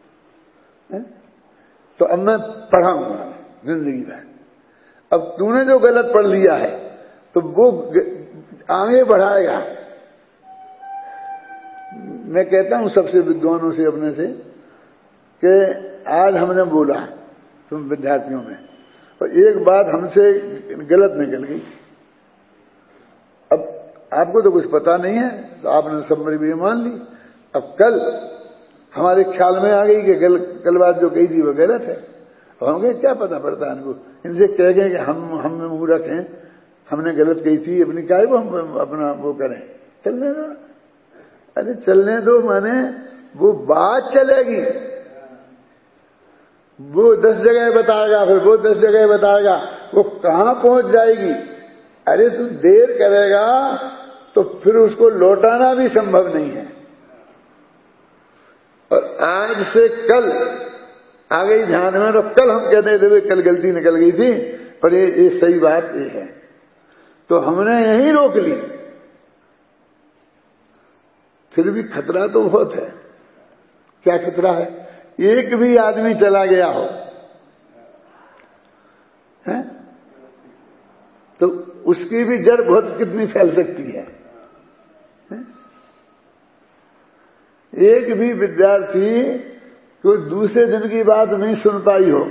तो अब मैं पढ़ाऊंगा जिंदगी में। अब तूने जो गलत पढ़ लिया है तो वो आगे बढ़ाएगा। मैं कहता हूं सबसे विद्वानों से अपने से कि आज हमने बोला तुम विद्यार्थियों में, और एक बात हमसे गलत निकल गई। अब आपको तो कुछ पता नहीं है तो आपने सब मेरी मान ली। अब कल हमारे ख्याल में आ गई कि कल बात जो कही थी वो गलत है। अब हम क्या पता पड़ता है इनको, इनसे कह गए कि हम मूर्ख हैं, हमने गलत कही थी, अपनी क्या वो हम अपना वो करें, चलने दो। अरे चलने दो माने वो बात चलेगी, वो 10 जगह बताएगा, फिर वो 10 जगह बताएगा, वो कहां पहुंच जाएगी। अरे तू देर करेगा तो फिर उसको लौटाना भी संभव नहीं है। और आज से कल आ गई ध्यान में, तो कल हम कहते थे कल गलती निकल गई थी, पर ये सही बात ये है, तो हमने यही रोक ली। फिर भी खतरा तो बहुत है। क्या खतरा है? एक भी आदमी चला गया हो है? तो उसकी भी जड़ बहुत कितनी फैल सकती है? एक भी विद्यार्थी कोई दूसरे दिन की बात नहीं सुन पाई हो,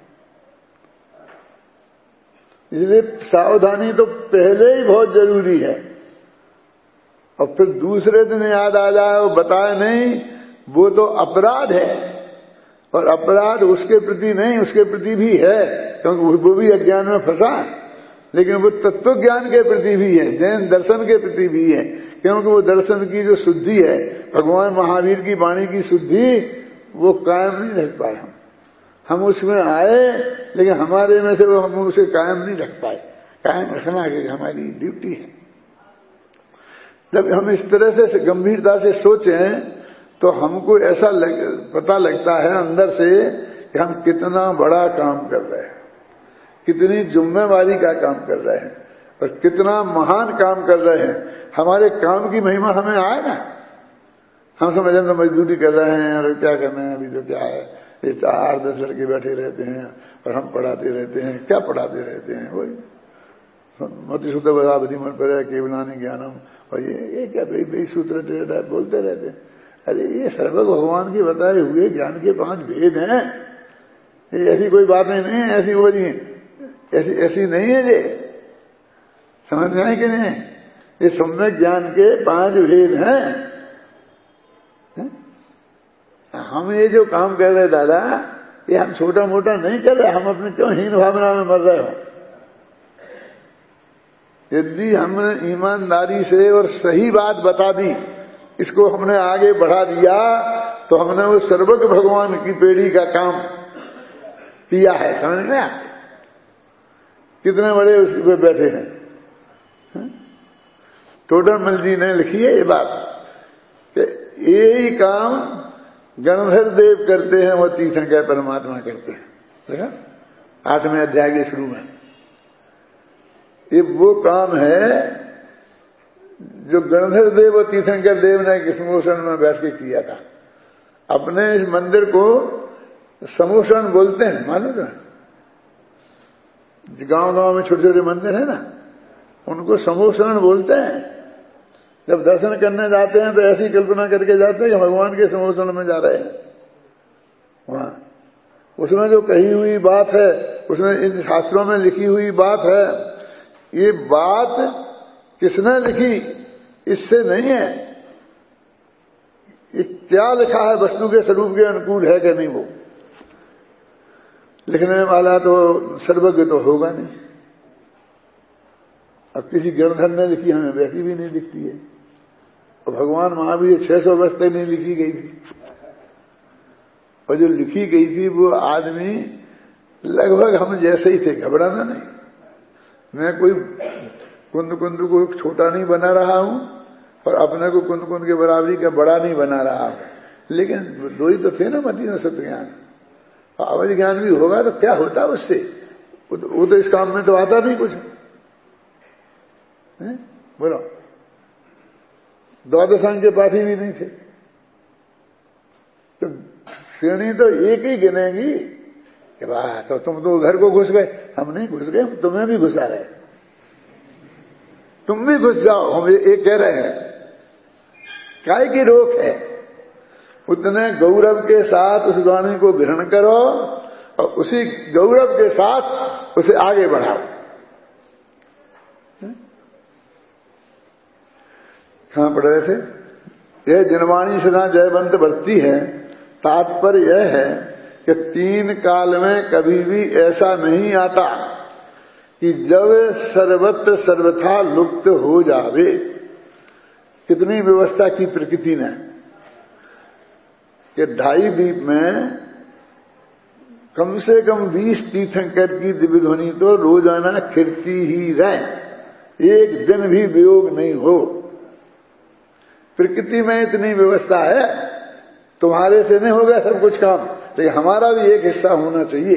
इसलिए सावधानी तो पहले ही बहुत जरूरी है। और फिर दूसरे दिन याद आ जाए और बताए नहीं, वो तो अपराध है। और अपराध उसके प्रति नहीं, उसके प्रति भी है, क्योंकि वो भी अज्ञान में फंसा, लेकिन वो तत्व ज्ञान के प्रति भी है, जैन दर्शन के प्रति भी है, क्योंकि वो दर्शन की जो शुद्धि है, भगवान महावीर की वाणी की शुद्धि, वो कायम नहीं रख पाए। हम उसमें आए, लेकिन हमारे में से वो हम उसे कायम नहीं रख पाए। कायम रखना कि हमारी ड्यूटी है। जब हम इस तरह से गंभीरता से सोचें तो हमको ऐसा पता लगता है अंदर से कि हम कितना बड़ा काम कर रहे हैं, कितनी जिम्मेवारी का काम कर रहे हैं और कितना महान काम कर रहे हैं। हमारे काम की महिमा हमें आए ना, हम समझें तो मजदूरी कर रहे हैं और क्या कर रहे हैं, अभी तो क्या है, ये 8-10 लड़के बैठे रहते हैं और हम पढ़ाते रहते हैं। क्या पढ़ाते रहते हैं? वही मति सूत्र बदावधि मन पर केवलानी ज्ञानम, और ये क्या भाई सूत्र बोलते रहते हैं। अरे ये सर्व भगवान के बताए हुए ज्ञान के 5 भेद हैं। ये ऐसी कोई बातें नहीं है, ऐसी हो रही है, ऐसी नहीं है। ये समझ में आए कि नहीं? ये सम्यक ज्ञान के 5 भेद हैं। हम ये जो काम कर रहे दादा, ये हम छोटा मोटा नहीं कर रहे। हम अपने क्यों हीन भावना में मर रहे हो? यदि हमने ईमानदारी से और सही बात बता दी, इसको हमने आगे बढ़ा दिया, तो हमने वो सर्वज्ञ भगवान की पीढ़ी का काम किया है। समझ में? कितने बड़े उस पे बैठे हैं। टोडरमल जी ने लिखी है ये बात कि यही काम गणधर देव करते हैं, वो तीर्थंकर परमात्मा करते हैं। देखा 8वें अध्याय के शुरू में ये वो काम है जो गणधर देव और तीर्थंकर देव ने समोषण में बैठ के किया था। अपने इस मंदिर को समोषण बोलते हैं, मालूम है? गांव गांव में छोटे छोटे मंदिर है ना, उनको समोषण बोलते हैं। जब दर्शन करने जाते हैं तो ऐसी कल्पना करके जाते हैं कि भगवान के समोषण में जा रहे हैं। वहां उसमें जो कही हुई बात है, उसमें इन शास्त्रों में लिखी हुई बात है, ये बात किसने लिखी इससे नहीं है, ये क्या लिखा है वस्तु के स्वरूप के अनुकूल है कि नहीं। वो लिखने वाला तो सर्वज्ञ तो होगा नहीं। अब किसी गणधर ने लिखी, हमें वैसी भी नहीं दिखती है। और भगवान महावीर 600 वर्ष तक नहीं लिखी गई थी, और जो लिखी गई थी वो आदमी लगभग हम जैसे ही थे। घबराना नहीं, मैं कोई कुंद को छोटा नहीं बना रहा हूं और अपने को कुंद के बराबरी का बड़ा नहीं बना रहा हूं। लेकिन 2 ही तो थे ना मति में सत्य ज्ञान। अवध ज्ञान भी होगा तो क्या होता उससे? वो तो इस काम में तो आता नहीं कुछ। बोलो, द्वादशांग के पाठी भी नहीं थे, तो श्रेणी तो एक ही गिनेगी कि वाह तो तुम तो उधर को घुस गए। हम नहीं घुस गए, तुम्हें भी घुसा रहे। तुम भी घुस जाओ, हम ये कह रहे हैं। काय की रोक है? उतने गौरव के साथ उस वाणी को ग्रहण करो और उसी गौरव के साथ उसे आगे बढ़ाओ। कहां पढ़ रहे थे? यह जनवाणी सदा जयवंत बरती है। तात्पर्य यह है कि 3 काल में कभी भी ऐसा नहीं आता कि जब सर्वत्र सर्वथा लुप्त हो जावे। कितनी व्यवस्था की प्रकृति ने कि 2.5 द्वीप में कम से कम 20 तीर्थंकर की दिव्य ध्वनि तो रोजाना खिरती ही रहे, एक दिन भी वियोग नहीं हो। प्रकृति में इतनी व्यवस्था है, तुम्हारे से नहीं होगा सब कुछ काम, लेकिन हमारा भी एक हिस्सा होना चाहिए।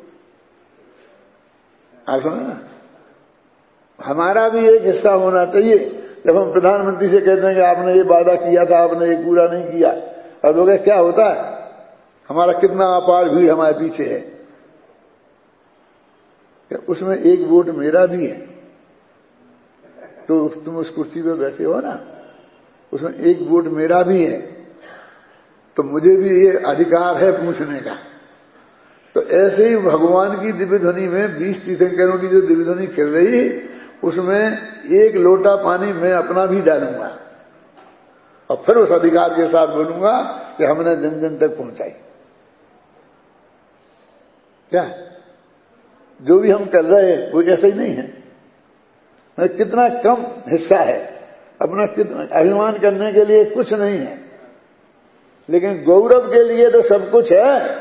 आप समझ ना, हमारा भी एक हिस्सा होना चाहिए। जब हम प्रधानमंत्री से कहते हैं कि आपने ये वादा किया था, आपने ये पूरा नहीं किया, और लोग क्या होता है? हमारा कितना अपार भीड़ हमारे पीछे है। उसमें 1 वोट मेरा भी है, तो तुम उस कुर्सी पे बैठे हो ना, उसमें 1 वोट मेरा भी है, तो मुझे भी ये अधिकार है पूछने का। तो ऐसे ही भगवान की दिव्य ध्वनि में 20 तीर्थंकरों की जो दिव्य ध्वनि खेल रही, उसमें 1 लोटा पानी मैं अपना भी डालूंगा और फिर उस अधिकार के साथ बोलूंगा कि हमने जन जन तक पहुंचाई। क्या जो भी हम कर रहे हैं वो ऐसा ही नहीं है। कितना कम हिस्सा है, अपना कितना अभिमान करने के लिए कुछ नहीं है, लेकिन गौरव के लिए तो सब कुछ है।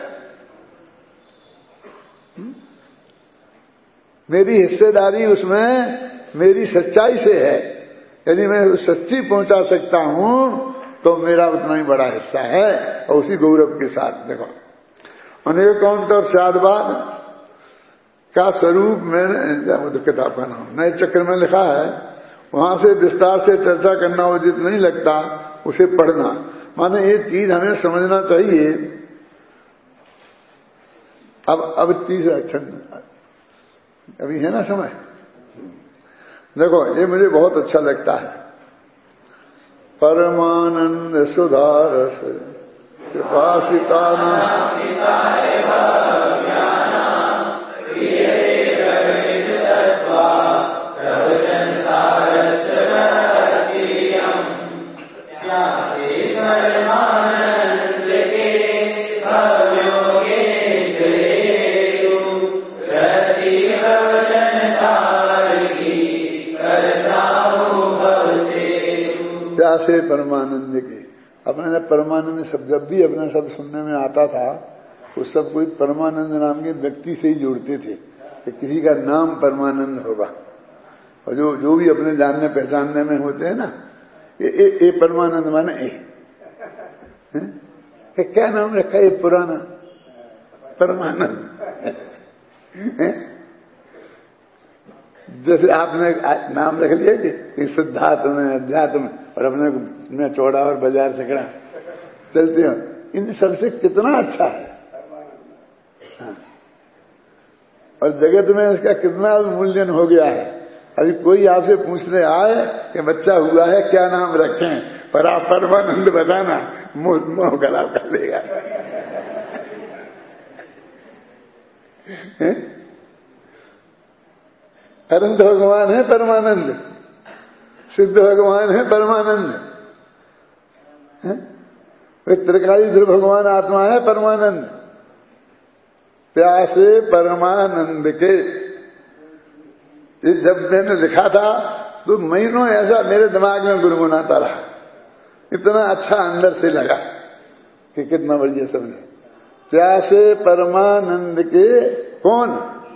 मेरी हिस्सेदारी उसमें मेरी सच्चाई से है। यदि मैं सच्ची पहुंचा सकता हूं तो मेरा उतना ही बड़ा हिस्सा है, और उसी गौरव के साथ देखो अनेकांत और शादवाद का स्वरूप मैंने किताब का नाम नए चक्र में लिखा है, वहां से विस्तार से चर्चा करना उचित नहीं लगता, उसे पढ़ना। माने ये चीज हमें समझना चाहिए अब तीसरा छंद अभी है ना समय। देखो ये मुझे बहुत अच्छा लगता है। परमानंद सुधारस कृपासिताना प्यासे परमानंद के। अपने परमानंद शब्द जब भी अपना शब्द सुनने में आता था उस सब कोई परमानंद नाम के व्यक्ति से ही जोड़ते थे कि किसी का नाम परमानंद होगा। और जो भी अपने जानने पहचानने में होते हैं ना, ये परमानंद माने क्या नाम रखा ये पुराना परमानंद। जैसे आपने नाम रख लिया कि शुद्धात्म में अध्यात्म में, और अपने में चौड़ा और बाजार सकड़ा चलते हो, इन सबसे कितना अच्छा है। हाँ। और जगत में इसका कितना मूल्यन हो गया है। अभी कोई आपसे पूछने आए कि बच्चा हुआ है क्या नाम रखें, पर आप परमानंद बताना, मुंह गला कर लेगा। अनंत भगवान है परमानंद, सिद्ध भगवान है परमानंद, वे त्रिकालीधर भगवान आत्मा है परमानंद। प्यासे परमानंद के, जब मैंने लिखा था तो महीनों ऐसा मेरे दिमाग में गुनगुनाता रहा, इतना अच्छा अंदर से लगा कि कितना बढ़िया शब्द है। प्यासे परमानंद के कौन?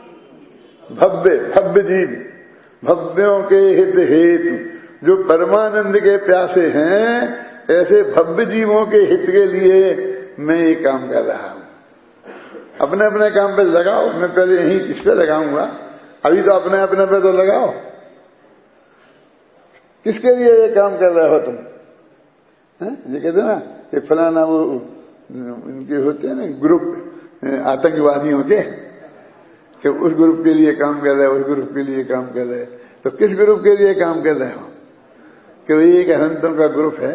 भव्य जीव, भव्यों के हित हेतु जो परमानंद के प्यासे हैं, ऐसे भव्य जीवों के हित के लिए मैं ये काम कर रहा हूं। अपने अपने काम पे लगाओ, मैं पहले यहीं इस पे लगाऊंगा, अभी तो अपने अपने पे तो लगाओ। किसके लिए ये काम कर रहे हो तुम? ये कहते ना कि फलाना वो इनके होते हैं ना ग्रुप आतंकवादियों के, कि उस ग्रुप के लिए काम कर रहे हो, उस ग्रुप के लिए काम कर रहे हो। तो किस ग्रुप के लिए काम कर रहे हो? कि वही एक अनंतों का ग्रुप है,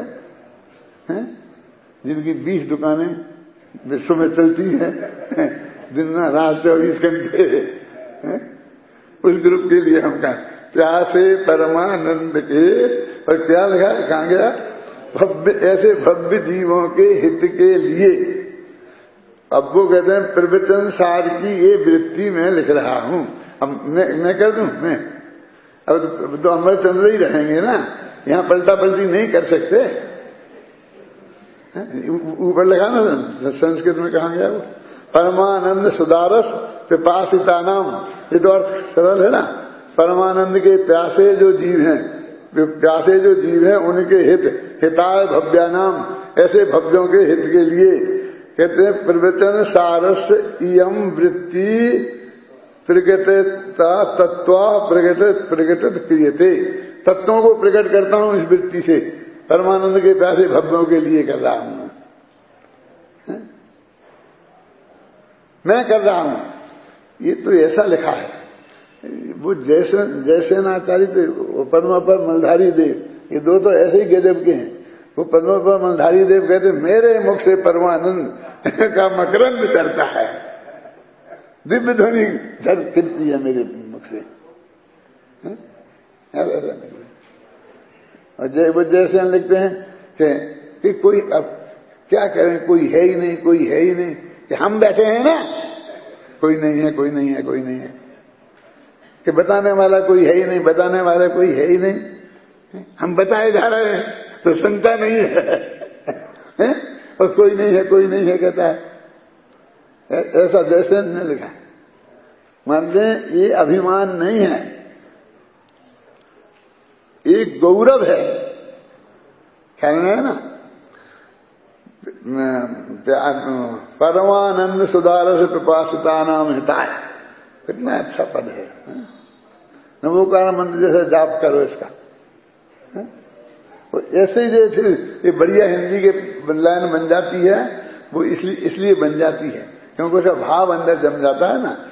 जिनकी 20 दुकानें विश्व में चलती हैं, दिन रात 24 घंटे। उस ग्रुप के लिए हम कहा प्यासे परमानंद के, और क्या लगा कहां गया? भव्य, ऐसे भव्य जीवों के हित के लिए। अब वो कहते हैं प्रवचन सार की ये वृत्ति मैं लिख रहा हूं। अब मैं कर दूं, मैं अब तो अमर चंद्र ही रहेंगे ना, यहां पलटा पलटी नहीं कर सकते। ऊपर लगा ना संस्कृत में कहा गया वो परमानंद सुधारस पिपासिता नाम, ये तो अर्थ सरल है ना। परमानंद के प्यासे जो जीव हैं, प्यासे जो जीव हैं उनके हिताय भव्या नाम, ऐसे भव्यों के हित के लिए कहते हैं प्रवचन सारस इयम वृत्ति प्रगटता तत्वा प्रगटित क्रियते। तत्वों को प्रकट करता हूं इस वृत्ति से, परमानंद के प्यासे भव्यों के लिए कर रहा हूं मैं कर रहा हूं। ये तो ऐसा लिखा है। वो जैसे नाचारी थे पद्मा पर मलधारी देव, ये दो तो ऐसे ही गजब के हैं। वो पद्मा पर मलधारी देव कहते मेरे मुख से परमानंद का मकरंद चलता है, दिव्य ध्वनि चलती है मेरे मुख से। और वो जैसे लिखते हैं कि कोई अब क्या करें, कोई है ही नहीं, कोई है ही नहीं, कि हम बैठे हैं ना, कोई नहीं है, कोई नहीं है, कोई नहीं है, कि बताने वाला कोई है ही नहीं, बताने वाला कोई है ही नहीं, हम बताए जा रहे हैं तो सुनता नहीं है, और कोई नहीं है, कोई नहीं है कहता है। ऐसा जैसे ने लिखा। मानते ये अभिमान नहीं है, एक गौरव है, ख्याल है ना। परमानंद सुधारस पिपासिता नाम हिताय, कितना अच्छा पद है। नमोकार मंत्र जैसे जाप करो इसका। तो ऐसे ही जैसे ये बढ़िया हिंदी के लाइन बन जाती है, वो इसलिए बन जाती है क्योंकि उसका भाव अंदर जम जाता है ना।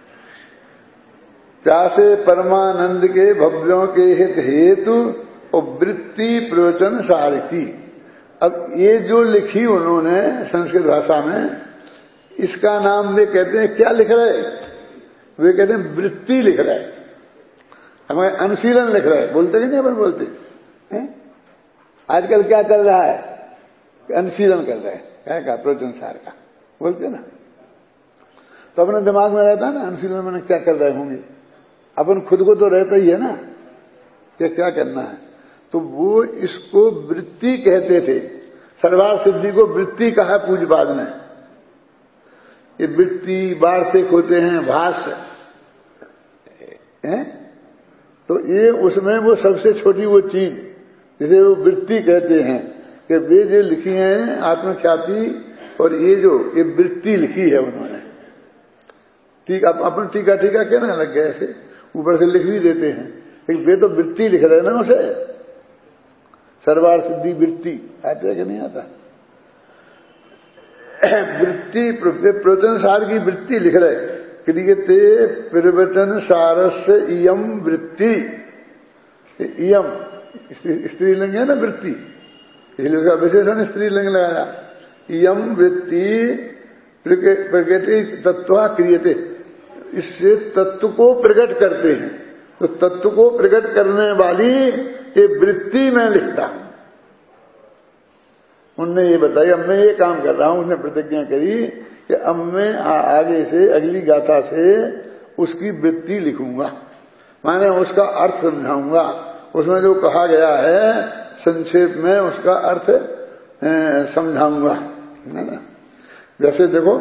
प्यासे परमानंद के भव्यों के हित हेतु और वृत्ति प्रवचन सारथी। अब ये जो लिखी उन्होंने संस्कृत भाषा में, इसका नाम वे कहते हैं, क्या लिख रहे? वे कहते हैं वृत्ति लिख रहे, हमें अनुशीलन लिख रहे। बोलते कि नहीं अपन बोलते हैं? आजकल क्या चल रहा है? अनुशीलन कर रहे हैं, क्या प्रवचन सार का बोलते ना। तो अपने दिमाग में रहता है ना अनुशीलन में क्या कर रहे होंगे। अपन खुद को तो रहता ही है ना कि क्या करना है। तो वो इसको वृत्ति कहते थे। सर्वार सिद्धि को वृत्ति कहा पूज्यपाद ने। ये वृत्ति वार्षिक होते हैं, भाष्य हैं, तो ये उसमें वो सबसे छोटी वो चीज जिसे वो वृत्ति कहते हैं कि वे जो लिखी हैं आत्मख्याति, और ये जो ये वृत्ति लिखी है उन्होंने। ठीक, अपन टीका कहना लग गए ऐसे, ऊपर से लिख भी देते हैं, लेकिन वे तो वृत्ति लिख रहे हैं ना उसे। सर्वार सिद्धि वृत्ति आते है कि नहीं आता? वृत्ति प्रवचन सार की वृत्ति लिख रहे। क्रियते प्रवचन सारस्य इयम वृत्ति। इयम स्त्रीलिंग है ना वृत्ति, इसलिए उसका विशेषण स्त्रीलिंग लगाया। इयम वृत्ति प्रगति तत्वा क्रियते, इससे तत्व को प्रकट करते हैं। तो तत्व को प्रकट करने वाली ये वृत्ति में लिखता हूं। उनने ये बताई, अब मैं ये काम कर रहा हूं। उसने प्रतिज्ञा करी कि अब मैं आगे से अगली गाथा से उसकी वृत्ति लिखूंगा, माने उसका अर्थ समझाऊंगा। उसमें जो कहा गया है संक्षेप में उसका अर्थ समझाऊंगा, है ना। जैसे देखो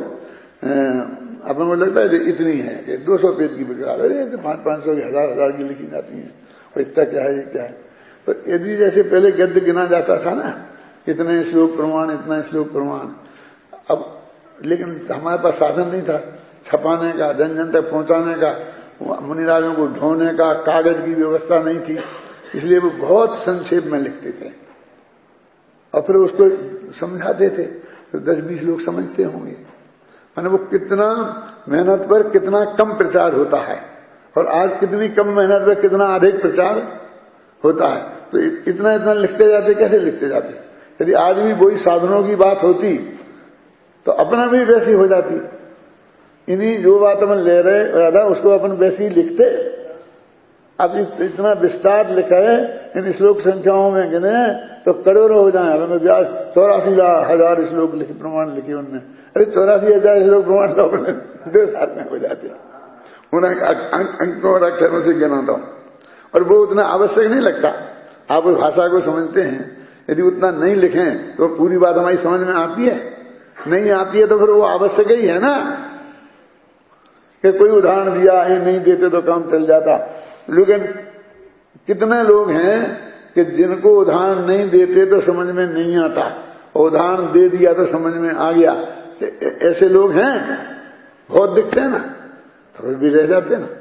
अपन को लगता है इतनी है कि 200 पेज की किताब है, 500 की 1000 की लिखी जाती है, और इतना क्या है, ये क्या है। तो यदि जैसे पहले गद्य गिना जाता था ना, इतने श्लोक प्रमाण, इतना श्लोक प्रमाण। अब लेकिन हमारे पास साधन नहीं था छपाने का, जन जन तक पहुंचाने का, मुनिराजों को ढोने का, कागज की व्यवस्था नहीं थी, इसलिए वो बहुत संक्षेप में लिखते थे और फिर उसको समझाते थे। तो 10-20 लोग समझते होंगे। माने वो कितना मेहनत पर कितना कम प्रचार होता है, और आज कितनी कम मेहनत पर कितना अधिक प्रचार होता है। तो इतना इतना लिखते जाते, कैसे लिखते जाते। यदि आज भी वही साधनों की बात होती तो अपना भी वैसी हो जाती। इन्हीं जो बात अपन ले रहे दादा उसको अपन वैसी लिखते। अब इतना विस्तार लिखा है, इन श्लोक संख्याओं में गिने तो करोड़ों हो जाए। हमें व्यास 84,000 श्लोक लिखे, प्रमाण लिखे उनने। अरे 84,000 श्लोक प्रमाण तो अपने 2 साल में हो जाते। उन्हें अंकों और अक्षरों से गिनाता हूं, और वो उतना आवश्यक नहीं लगता। आप उस भाषा को समझते हैं, यदि उतना नहीं लिखें तो पूरी बात हमारी समझ में आती है, नहीं आती है तो फिर वो आवश्यक ही है ना। कि कोई उदाहरण दिया, ये नहीं देते तो काम चल जाता। लेकिन कितने लोग हैं कि जिनको उदाहरण नहीं देते तो समझ में नहीं आता, और उदाहरण दे दिया तो समझ में आ गया। ऐसे लोग हैं, बहुत दिखते हैं ना, तो फिर भी रह जाते ना।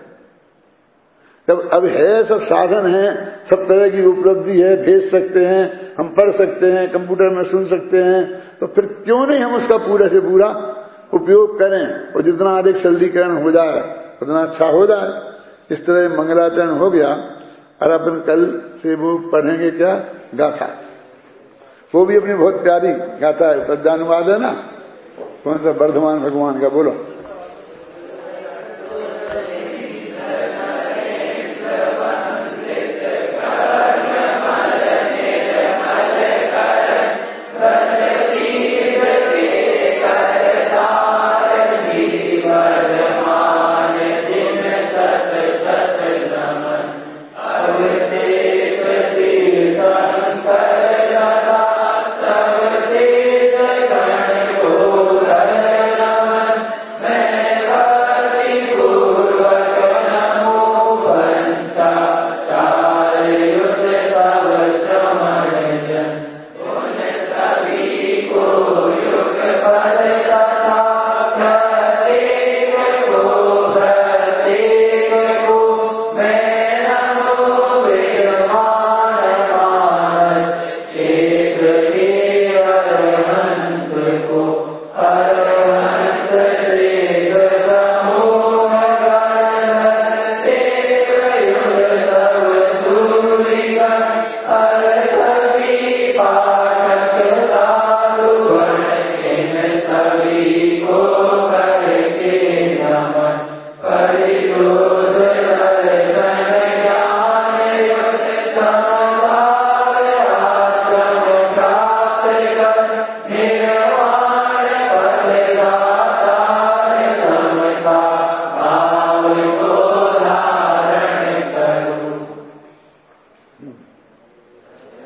तब अब है, सब साधन है, सब तरह की उपलब्धि है, भेज सकते हैं, हम पढ़ सकते हैं, कंप्यूटर में सुन सकते हैं, तो फिर क्यों नहीं हम उसका पूरा से पूरा उपयोग करें, और जितना अधिक सरलीकरण हो जाए उतना अच्छा हो जाए। इस तरह मंगलाचरण हो गया। और अपन कल से वो पढ़ेंगे क्या, गाथा। वो भी अपनी बहुत प्यारी गाथा है, पद्यानुवाद है ना। कौन सा, वर्धमान भगवान का, बोलो।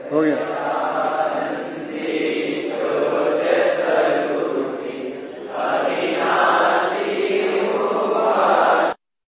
हो गया।